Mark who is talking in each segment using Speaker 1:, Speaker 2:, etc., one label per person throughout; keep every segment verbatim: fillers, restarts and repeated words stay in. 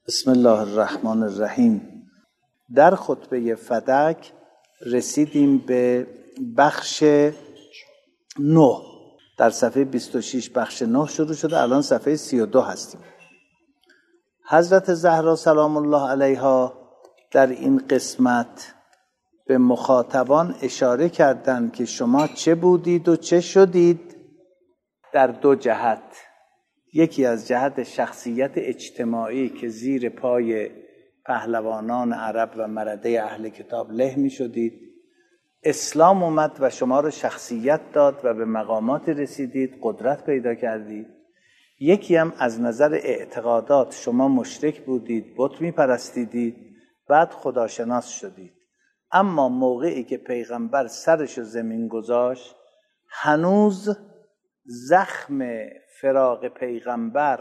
Speaker 1: بسم الله الرحمن الرحیم. در خطبه فدک رسیدیم به بخش نه. در صفحه بیست و شش بخش نه شروع شده، الان صفحه سی و دو هستیم. حضرت زهرا سلام الله علیها در این قسمت به مخاطبان اشاره کردند که شما چه بودید و چه شدید در دو جهت. یکی از جهت شخصیت اجتماعی که زیر پای پهلوانان عرب و مرده اهل کتاب له می شدید. اسلام اومد و شما رو شخصیت داد و به مقامات رسیدید، قدرت پیدا کردید. یکی هم از نظر اعتقادات شما مشرک بودید، بت می پرستیدید، بعد خداشناس شدید. اما موقعی که پیغمبر سرشو زمین گذاشت، هنوز زخم فراق پیغمبر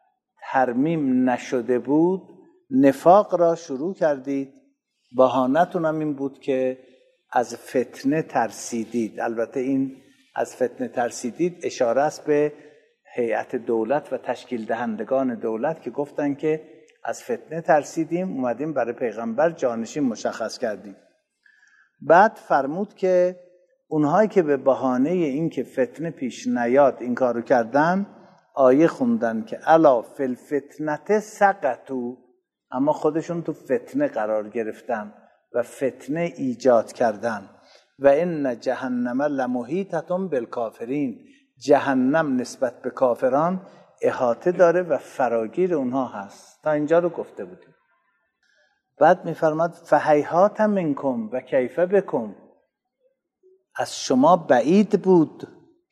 Speaker 1: ترمیم نشده بود، نفاق را شروع کردید. بهانتون هم این بود که از فتنه ترسیدید. البته این از فتنه ترسیدید اشاره است به هیئت دولت و تشکیل دهندگان دولت که گفتن که از فتنه ترسیدیم، اومدیم برای پیغمبر جانشین مشخص کردیم. بعد فرمود که اونهایی که به بهانه این که فتنه پیش نیاد این کارو کردن، آیه خوندن که الا فی الفتنه سقطوا، اما خودشون تو فتنه قرار گرفتن و فتنه ایجاد کردن. و ان جهنم لمحیطة بالکافرین، جهنم نسبت به کافران احاطه داره و فراگیر اونها هست. تا اینجا رو گفته بودیم. بعد میفرماد فهیهات منکم و کیف بکم، از شما بعید بود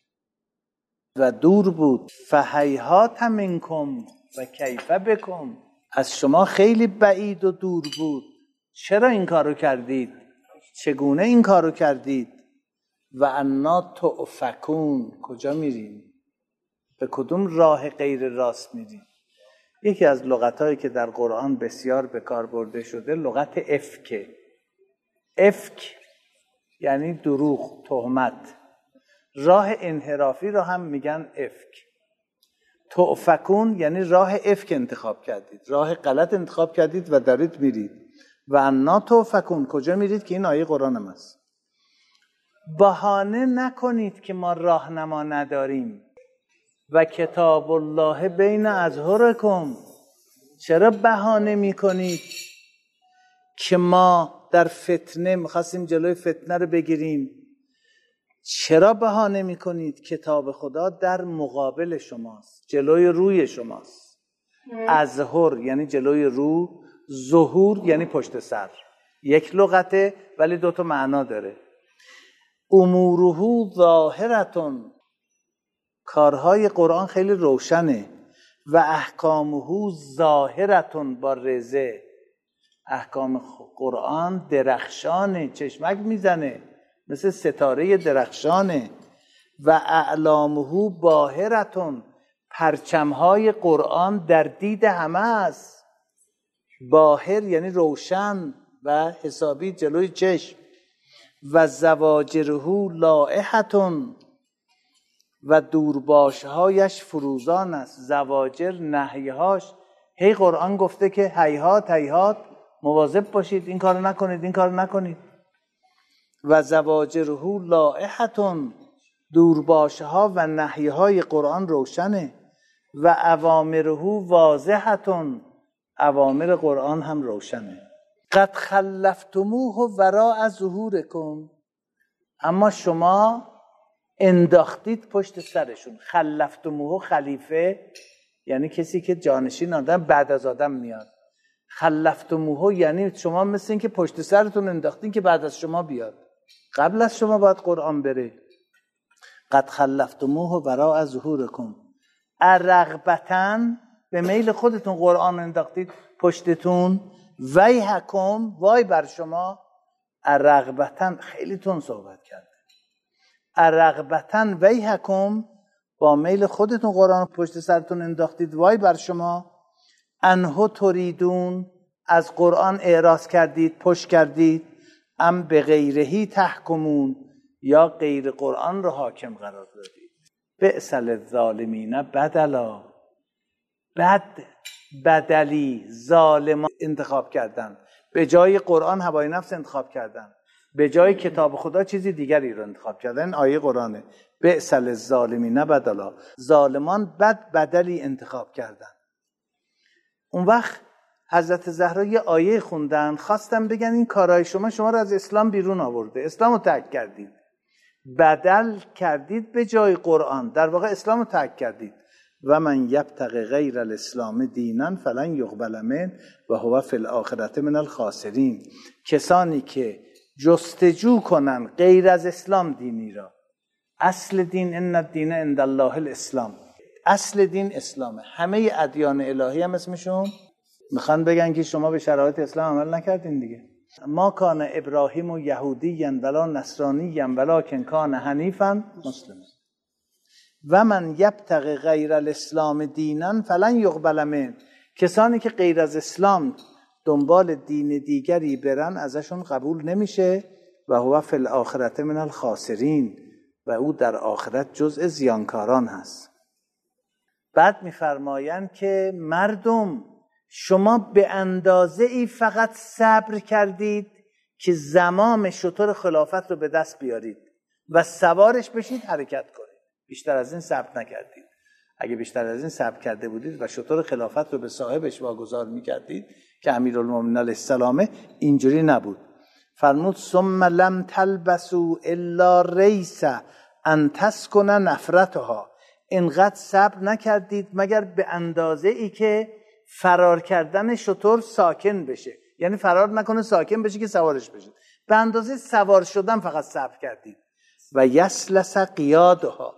Speaker 1: و دور بود. فهیهات منکم و کیف بکم، از شما خیلی بعید و دور بود. چرا این کارو کردید؟ چگونه این کارو کردید؟ و انا تؤفکون، کجا میرین؟ به کدوم راه غیر راست میرین؟ یکی از لغتایی که در قرآن بسیار به کار برده شده لغت افک. افک یعنی دروغ، تهمت. راه انحرافی را هم میگن افک. تؤفکون یعنی راه افک انتخاب کردید، راه غلط انتخاب کردید و دارید میرید. و انا تؤفکون، کجا میرید؟ که این آیه قرآن هم است. بهانه نکنید که ما راهنما نداریم. و کتاب الله بین اظهرکم، چرا بهانه میکنید که ما در فتنه میخواستیم جلوی فتنه رو بگیریم؟ چرا بهانه میکنید؟ کتاب خدا در مقابل شماست، جلوی روی شماست. اظهر یعنی جلوی رو، ظهور یعنی پشت سر. یک لغته ولی دو تا معنا داره. اموره ظاهرتون، کارهای قرآن خیلی روشنه. و احکامه ظاهرتون با رزه، احکام قرآن درخشانه، چشمک میزنه، مثل ستاره درخشانه. و اعلامه باهرتون، پرچمهای قرآن در دید همه است. باهر یعنی روشن و حسابی جلوی چشم. و زواجره لائحتون، و دورباشهایش فروزان است. زواجر نهیهاش، هی قرآن گفته که هیهات هیهات مواظب باشید، این کارو نکنید، این کارو نکنید. و زواجره لائحتون، دورباشها و نهیهای قرآن روشنه. و اوامره واضحتون، اوامر قرآن هم روشنه. قد خلفتموه وراء ظهورکم، اما شما انداختید پشت سرشون. خلفتموه، خلیفه یعنی کسی که جانشین آدم بعد از آدم میاد. خلفتموه یعنی شما مثل این که پشت سرتون انداختین که بعد از شما بیاد. قبل از شما باید قرآن بره. قد خلفتموه وراء ظهورکم، ارغبتاً، به میل خودتون قرآن انداختید پشتتون. ویحکم، وای بر شما. ارغبتاً خیلی تون صحبت کرده. ارغبتاً ویحکم، با میل خودتون قرآن پشت سرتون انداختید، وای بر شما. انه تریدون، از قرآن اعراض کردید، پشت کردید. ام به غیرهی تحکمون، یا غیر قرآن رو حاکم قرار دادید. بئس للظالمین بدلا، بد بدلی ظالمان انتخاب کردن، به جای قرآن هوای نفس انتخاب کردن، به جای کتاب خدا چیزی دیگری رو انتخاب کردن. این آیه قرآنه. بئس للظالمین بدلا، ظالمان بد بدلی انتخاب کردن. اون وقت حضرت زهرا یه آیه خوندن، خواستم بگن این کارهای شما شما رو از اسلام بیرون آورده، اسلام رو ترک کردید، بدل کردید به جای قرآن، در واقع اسلام رو ترک کردید. و من یبتغی غیر الاسلام دینا فلن یقبل منه و هو فی الاخرة من الخاسرین. کسانی که جستجو کنن غیر از اسلام دینی را، اصل دین ان الدین عند الله الاسلام، اصل دین اسلامه. همه ادیان الهی هم اسمشون میخوان بگن که شما به شرایط اسلام عمل نکردین دیگه. ما کان ابراهیم یهودیا ولا نصرانیا ولکن کان حنیفا مسلما و من یبتغی غیر الاسلام دینا فلن یقبل منه. کسانی که غیر از اسلام دنبال دین دیگری برن ازشون قبول نمیشه. و هو فی الاخرة من الخاسرین، و او در آخرت جزء زیانکاران هست. بعد میفرمایند که مردم شما به اندازه ای فقط صبر کردید که زمام شتر خلافت رو به دست بیارید و سوارش بشید حرکت کنید. بیشتر از این صبر نکردید. اگه بیشتر از این صبر کرده بودید و شتر خلافت رو به صاحبش واگذار میکردید که امیرالمومنین علیه السلام، اینجوری نبود. فرمود ثم لم تلبسوا الا ریس ان تسکن نفرتها. اینقدر صبر نکردید مگر به اندازه ای که فرار کردن شتر ساکن بشه، یعنی فرار نکنه ساکن بشه که سوارش بشید. به اندازه سوار شدن فقط صبر کردید. و یسلس قیادها،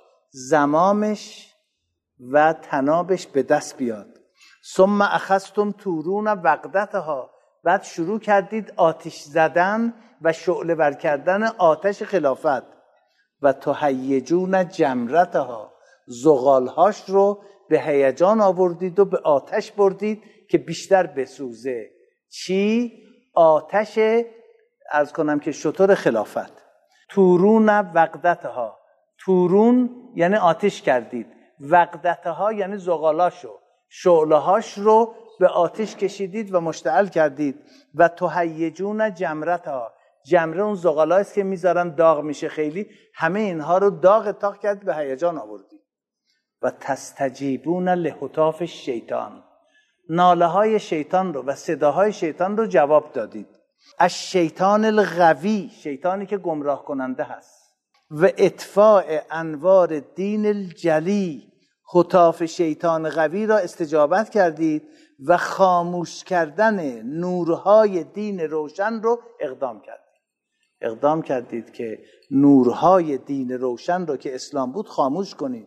Speaker 1: زمامش و تنابش به دست بیاد. ثم اخذتم تورون وقدتها، بعد شروع کردید آتش زدن و شعله ور کردن آتش خلافت. و تهیجون جمرتها، زغالهاش رو به هیجان آوردید و به آتش بردید که بیشتر بسوزه. چی؟ آتش از کنم که شتر خلافت. تورون وقدتها، تورون یعنی آتش کردید، وقدتها یعنی زغالاشو، شعلهاش رو به آتش کشیدید و مشتعل کردید. و تهیجون جمرتها، جمره اون زغالا است که میذارن داغ میشه خیلی، همه اینها رو داغ تاق کرد به هیجان آوردید. و تستجیبون لهتاف الشیطان، ناله های شیطان رو و صداهای شیطان رو جواب دادید. از شیطان الغوی، شیطانی که گمراه کننده هست. و اطفاء انوار دین الجلی، هتاف شیطان قوی را استجابت کردید و خاموش کردن نورهای دین روشن رو اقدام کردید. اقدام کردید که نورهای دین روشن رو که اسلام بود خاموش کنید.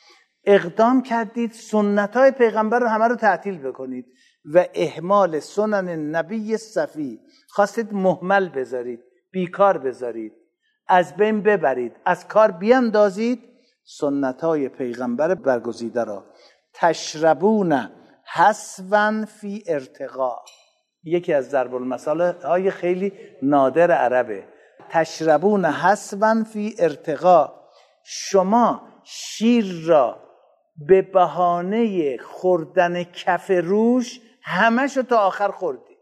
Speaker 1: اقدام کردید سنت‌های پیغمبر رو همه رو تعطیل بکنید و اهمال سنن نبی صفی، خواستید مهمل بذارید، بیکار بذارید، از بین ببرید، از کار بیاندازید سنت‌های پیغمبر برگزیده را. تشربون حسوا فی ارتقا، یکی از ضرب المثل های خیلی نادر عربه. تشربون حسوا فی ارتقا، شما شیر را به بهانه خوردن کف روش همشو تا آخر خوردی.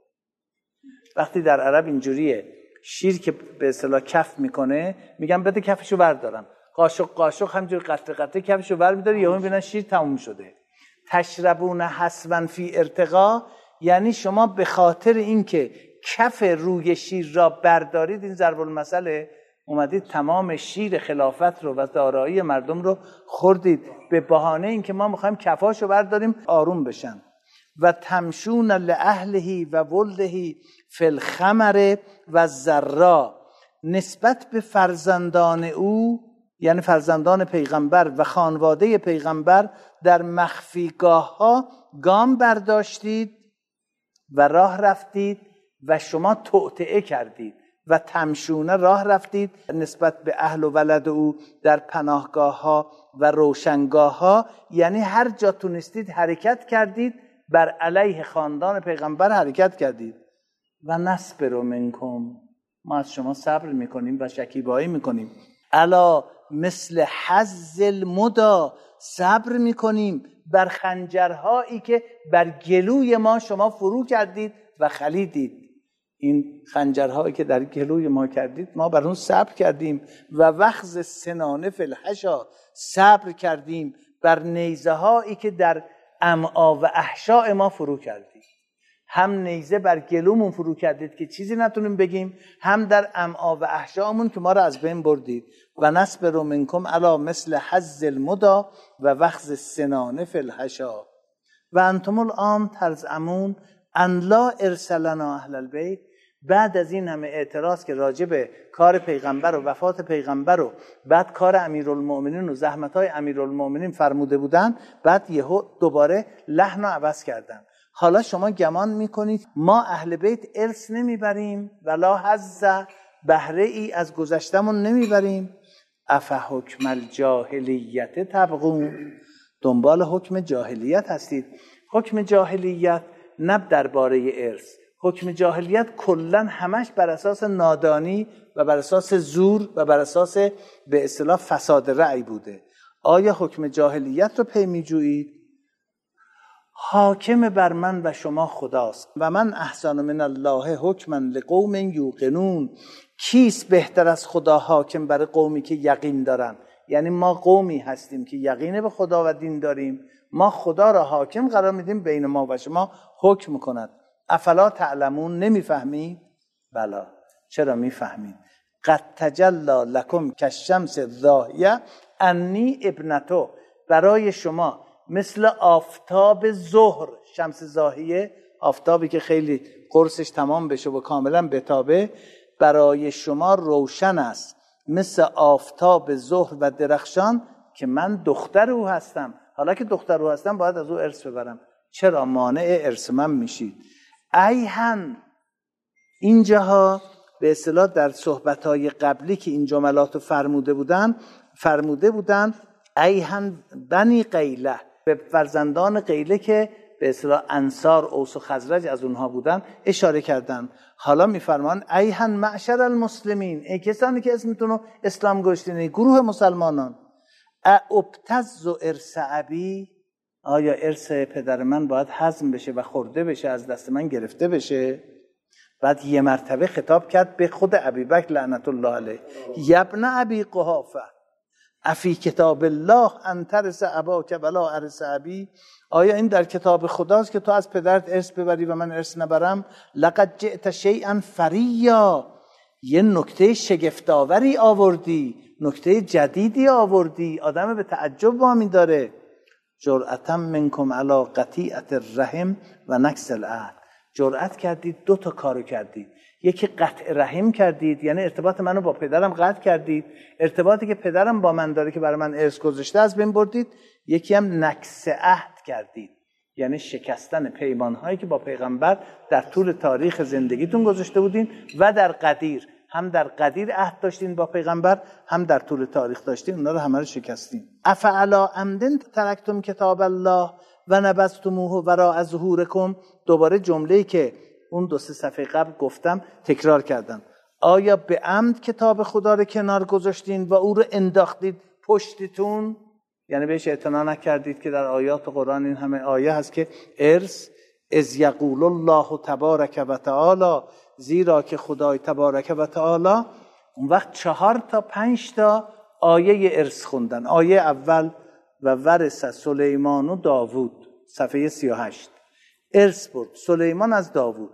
Speaker 1: وقتی در عرب اینجوریه، شیر که به اصطلاح کف میکنه میگن بده کفشو بردارم، قاشق قاشق همجور قطره قطره کفشو بر میداره، یهو میبینن شیر تموم شده. تشربون حسوا فی ارتقا یعنی شما به خاطر اینکه کف روی شیر را بردارید، این ضرب المثل، اومدید تمام شیر خلافت رو و دارایی مردم رو خوردید به بهانه اینکه ما میخوایم کفاشو برداریم آروم بشن. و تمشون لاهله و ولده فی الخمر و الذرا، نسبت به فرزندان او یعنی فرزندان پیغمبر و خانواده پیغمبر در مخفیگاه ها گام برداشتید و راه رفتید و شما توطئه کردید. و تمشونه راه رفتید نسبت به اهل و ولد او در پناهگاه ها و روشنگاه ها، یعنی هر جا تونستید حرکت کردید، بر علیه خاندان پیغمبر حرکت کردید. و نصبر منکم، ما از شما صبر میکنیم و شکیبایی میکنیم. الا مثل حظ المدا صبر میکنیم بر خنجرهایی که بر گلوی ما شما فرو کردید و خلیدید. این خنجرهایی که در گلوی ما کردید ما بر اون صبر کردیم. و وخز سنانه فی الحشا، صبر کردیم بر نیزه هایی که در امعا و احشاء ما فرو کردید. هم نیزه بر گلومون فرو کردید که چیزی نتونیم بگیم، هم در امعا و احشاءمون که ما را از بین بردید. و نصبر منکم علی مثل حظ المدا و وخز السنان فی الحشا و انتم الان تزعمون ان لا ارسلنا اهل البیت. بعد از این همه اعتراض که راجع به کار پیغمبر و وفات پیغمبر و بعد کار امیرالمؤمنین و زحمت‌های امیرالمؤمنین فرموده بودن، بعد یهو دوباره لحن رو عوض کردن. حالا شما گمان میکنید ما اهل بیت ارث نمیبریم ولا حظ، بهره ای از گذشتمون نمیبریم. اف حکم الجاهلیت تبغون، دنبال حکم جاهلیت هستید. حکم جاهلیت نه درباره ارث، حکم جاهلیت کلا همش بر اساس نادانی و بر اساس زور و بر اساس به اصطلاح فساد رأی بوده. آیا حکم جاهلیت رو پی میجویید؟ حاکم بر من و شما خداست. و من احسن من الله حکما لقوم یوقنون. کیست بهتر از خدا حاکم بر قومی که یقین دارن؟ یعنی ما قومی هستیم که یقین به خدا و دین داریم، ما خدا را حاکم قرار میدیم بین ما و شما حکم کند. افلا تعلمون، نمیفهمید؟ بلا، چرا میفهمید؟ قد تجلی لکم کالشمس الضاحیه انی ابنتو، برای شما مثل آفتاب ظهر، شمس ضاحیه آفتابی که خیلی قرصش تمام بشه و کاملا بتابه، برای شما روشن است مثل آفتاب ظهر و درخشان که من دختر او هستم. حالا که دختر او هستم باید از او ارث ببرم. چرا مانع ارث من میشید؟ ایهن، اینجاها به اصطلاح در صحبت‌های قبلی که این جملات فرموده بودن فرموده بودن ایهن بنی قیله، به فرزندان قیله که به اصطلاح انصار، اوس و خزرج از اونها بودن اشاره کردن. حالا میفرمان ایهن معشر المسلمین، ای کسانی که اسمتون رو اسلام گذاشتین، گروه مسلمانان، ابتز و ارث ابی، آیا ارث پدر من باید هضم بشه و خورده بشه، از دست من گرفته بشه؟ بعد یه مرتبه خطاب کرد به خود ابوبکر لعنت الله علیه، یبن ابی قحافه افی کتاب الله ان ترث اباک ولا ارث ابی، آیا این در کتاب خداست که تو از پدرت ارث ببری و من ارث نبرم؟ لقد جئت شیئا فریا، یه نکته شگفت‌آوری آوردی، نکته جدیدی آوردی، آدم به تعجب وامی داره. جرأتا منکم علی قطیعة الرحم و نکث العهد، جرأت کردید دو تا کارو کردید. یکی قطع رحم کردید، یعنی ارتباط منو با پدرم قطع کردید، ارتباطی که پدرم با من داره که برای من ارث گذاشته از بین بردید. یکی هم نکث عهد کردید، یعنی شکستن پیمانهایی که با پیغمبر در طول تاریخ زندگیتون گذاشته بودین و در قدیر، هم در قدیر عهد داشتین با پیغمبر، هم در طول تاریخ داشتین، اونا رو همه رو شکستین. افعلا عمدن ترکتم کتاب الله و نبذتموه وراء ظهورکم، دوباره جمله‌ای که اون دو سه صفحه قبل گفتم تکرار کردم. آیا به عمد کتاب خدا رو کنار گذاشتین و او رو انداختید پشتتون؟ یعنی بهش اعتنا نکردید که در آیات قرآن این همه آیه هست که ارث، اذ یقول الله تبارک و تعالی، زیرا که خدای تبارک و تعالی، اون وقت چهار تا پنج تا آیه ارث خوندن. آیه اول و ورث سلیمان و داوود، صفحه سی و هشت، ارث برد سلیمان از داوود،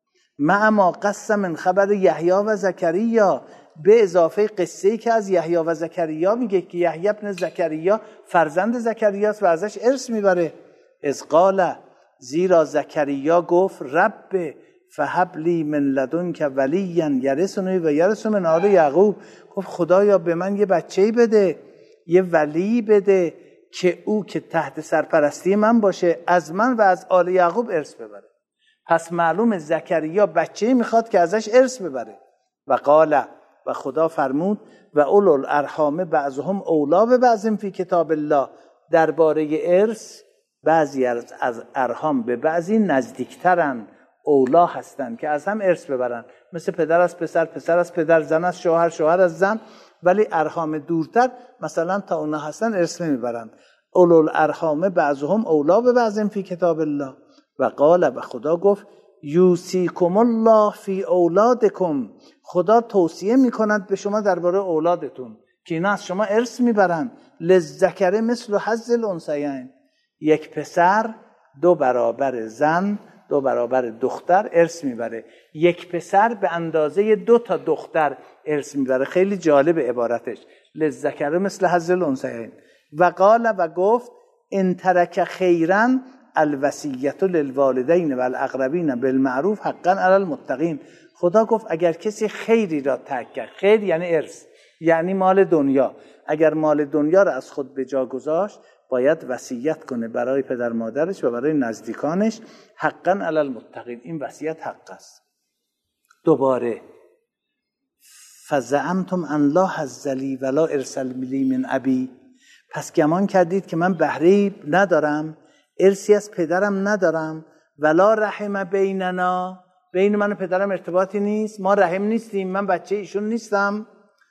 Speaker 1: مع ما قسم من خبر یحیی و زکریا، به اضافه قصه‌ای که از یحیی و زکریا میگه که یحیی ابن زکریا فرزند زکریاست و ازش ارث میبره. از قال، زیرا زکریا گفت رب فهب لی من لدنک ولیا یرثنی و یرث من آل یعقوب، گفت خدایا به من یه بچه‌ای بده، یه ولی بده که او که تحت سرپرستی من باشه، از من و از آل یعقوب ارث ببره. پس معلوم زکریا بچه‌ای میخواد که ازش ارث ببره. و قال، و خدا فرمود و اولو الارحام بعضهم اولی ببعض فی کتاب الله، درباره ارث بعضی از ارحام به بعضی نزدیکترن، اولا هستن که از هم ارث ببرن، مثل پدر از پسر، پسر از پدر، زن از شوهر، شوهر از زن، ولی ارحام دورتر مثلا تا اونا هستن ارث نمیبرن. اولو الارحام بعضهم اولا به بعض فی کتاب الله. و قال، و خدا گفت یوصیکم الله فی اولادکم، خدا توصیه میکند به شما درباره اولادتون که اینا از شما ارث میبرن. للذکر مثل حظ الانثیین، یک پسر دو برابر زن دو برابر دختر ارث میبره، یک پسر به اندازه دو تا دختر ارث میبره. خیلی جالب عبارتش، للذکر مثل حظ الانثیین. و قال، و گفت ان ترک خیرا الوصیت للوالدین و الاقربین بالمعروف حقا علی المتقین. خدا گفت اگر کسی خیری را ترک کرد، خیر یعنی ارث، یعنی مال دنیا، اگر مال دنیا را از خود به جا گذاشت باید وصیت کنه برای پدر مادرش و برای نزدیکانش، حقا علی المتقین. این وصیت حق است. دوباره فزعمتم ان لا حظ لی ولا ارث لی من ابی، پس گمان کردید که من بهره‌ای ندارم، ارثی از پدرم ندارم، ولا رحم بیننا، بین من و پدرم ارتباطی نیست، ما رحم نیستیم، من بچه ایشون نیستم.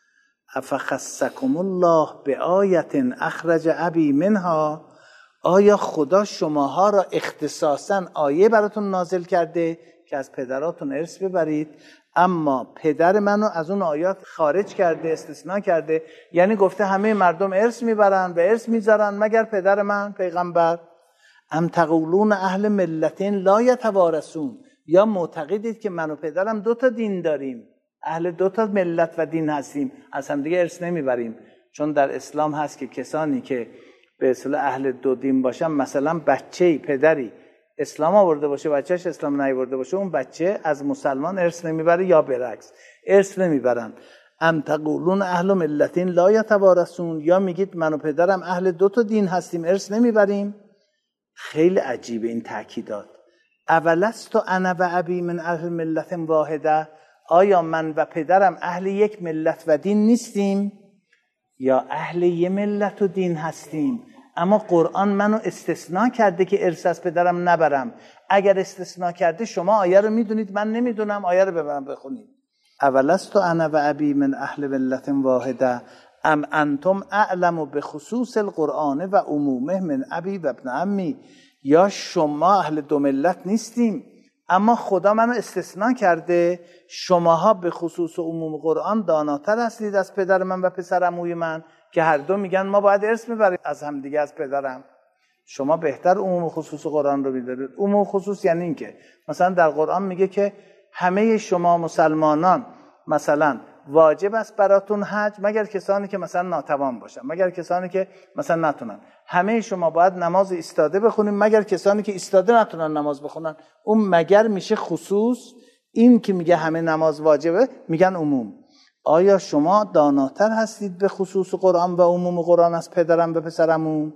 Speaker 1: افخصکم الله بآیت اخرج ابی منها، آیا خدا شماها را اختصاصا آیه براتون نازل کرده که از پدراتون ارث ببرید، اما پدر منو از اون آیات خارج کرده، استثناء کرده، یعنی گفته همه مردم ارث میبرن و ارث میذارن مگر پدر من پیغمبر. ام تقولون اهل ملتین لا یتوارثون، یا معتقدید که من و پدرم دو تا دین داریم، اهل دو تا ملت و دین هستیم، از هم دیگه ارث نمیبریم. چون در اسلام هست که کسانی که به اصطلاح اهل دو دین باشن، مثلا بچه‌ای پدری اسلام آورده باشه بچه‌ش اسلام نیاورده باشه، اون بچه از مسلمان ارث نمیبره، یا برعکس ارث نمیبرن. ام تقولون اهل ملتین لا یتوارثون، یا میگید من و پدرم اهل دو تا دین هستیم ارث نمیبریم. خیلی عجیبه این تاکیدات. اولست انا و ابی من اهل ملت واحده، آیا من و پدرم اهل یک ملت و دین نیستیم یا اهل یک ملت و دین هستیم؟ اما قرآن منو استثناء کرده که ارث از پدرم نبرم. اگر استثناء کرده شما آیه رو میدونید من نمیدونم، آیه رو ببرم بخونید. اولست انا و ابی من اهل ملت واحده ام انتم اعلم بخصوص القرآن و عمومه من ابی و ابن عمی، یا شما اهل دو ملت نیستیم اما خدا منو استثناء کرده، شماها به خصوص عموم قرآن داناتر هستید از پدر من و پسر عموی من که هر دو میگن ما باید ارث میبریم از هم دیگه از پدرم. شما بهتر عموم خصوص قرآن رو میدارید. عموم خصوص یعنی این که مثلا در قرآن میگه که همه شما مسلمانان مثلا واجب است براتون حج مگر کسانی که مثلا ناتوان باشن، مگر کسانی که مثلا نتونن. همه شما باید نماز ایستاده بخونید مگر کسانی که ایستاده نتونن نماز بخونن. اون مگر میشه خصوص، این که میگه همه نماز واجبه میگن عموم. آیا شما داناتر هستید به خصوص قرآن و عموم قرآن از پدرم به پسرمون؟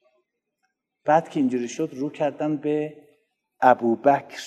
Speaker 1: بعد که اینجوری شد رو کردن به ابوبکر،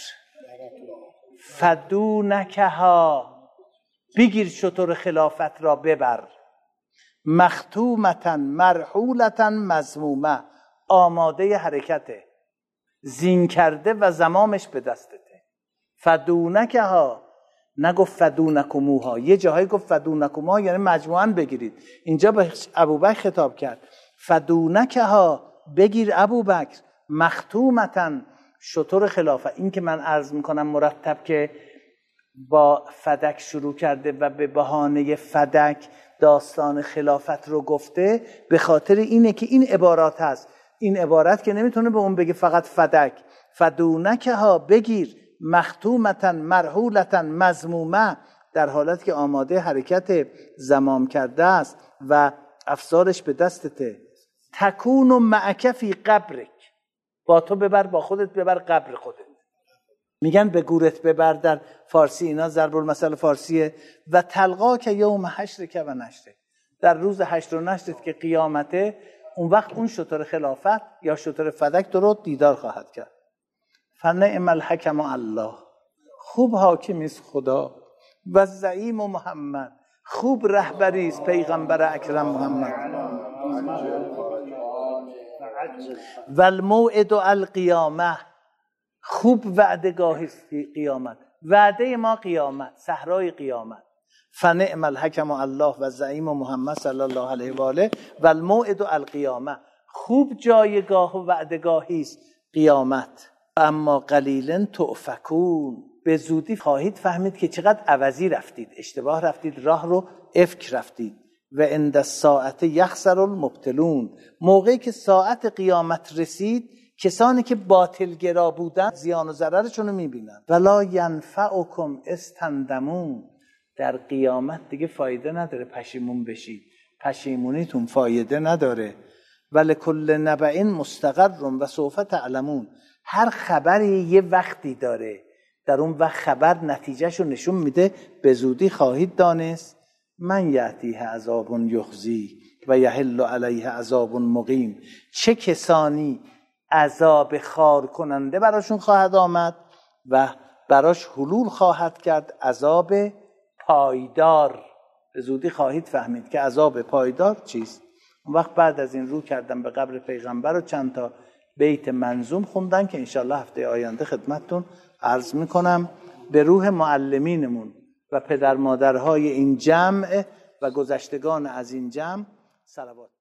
Speaker 1: فدونکها، بگیر شتر خلافت را ببر، مختومتن مرحولتن مذمومه، آماده حرکته، زین کرده و زمامش به دستته. فدونکها، نگفت فدونکموها، یه جاهایی گفت فدونکموها یعنی مجموعاً بگیرید، اینجا به ابوبکر خطاب کرد. فدونکها، بگیر ابوبکر، مختومتن، شتر خلافت. این که من عرض میکنم مرتب که با فدک شروع کرده و به بهانه فدک داستان خلافت رو گفته، به خاطر اینه که این عبارات هست. این عبارت که نمیتونه به اون بگه فقط فدک. فدونکها، بگیر، مختومتن مرحولتن مذمومه، در حالت که آماده حرکت زمام کرده است و افسارش به دستته. تکون و معک فی قبرک، با تو ببر، با خودت ببر قبر خودت. میگن به گورت ببر در فارسی، اینا ضرب المثل فارسیه. و تلقا که یوم حشر که و نشره، در روز حشر و نشرت که قیامته، اون وقت اون شتر خلافت یا شتر فدک تو رو دیدار خواهد کرد. فنعم الحکم الله، خوب حاکمی است خدا، و زعیم محمد، خوب رهبری است پیغمبر اکرم محمد. و الموعد القیامه، خوب وعدگاهی است قیامت، وعده ما قیامت، صحرای قیامت. فنعم الحکم الله و زعیم محمد صلی الله علیه و آله و الموعد القیامه، خوب جایگاه و وعدگاهی است قیامت. اما قلیلا تؤفکون، به زودی خواهید فهمید که چقدر عوضی رفتید، اشتباه رفتید، راه رو افک رفتید. و عند الساعه یخسر المبطلون، موقعی که ساعت قیامت رسید کسانی که باطلگرا بودن زیان و ضررشون رو میبینن. ولا ینفعکم استندمون، در قیامت دیگه فایده نداره پشیمون بشید، پشیمونیتون فایده نداره. ولکل نبأ مستقر و سوف تعلمون، هر خبری یه وقتی داره، در اون وقت خبر نتیجهشو نشون میده، به زودی خواهید دانست. من یأتیه عذاب یخزی و یحل علیه عذاب مقیم، چه کسانی عذاب خار کننده براشون خواهد آمد و براش حلول خواهد کرد عذاب پایدار. به زودی خواهید فهمید که عذاب پایدار چیست. اون وقت بعد از این رو کردم به قبر پیغمبر و چند تا بیت منظوم خوندن که انشالله هفته آینده خدمتتون عرض میکنم. به روح معلمینمون و پدر مادرهای این جمع و گذشتگان از این جمع صلوات.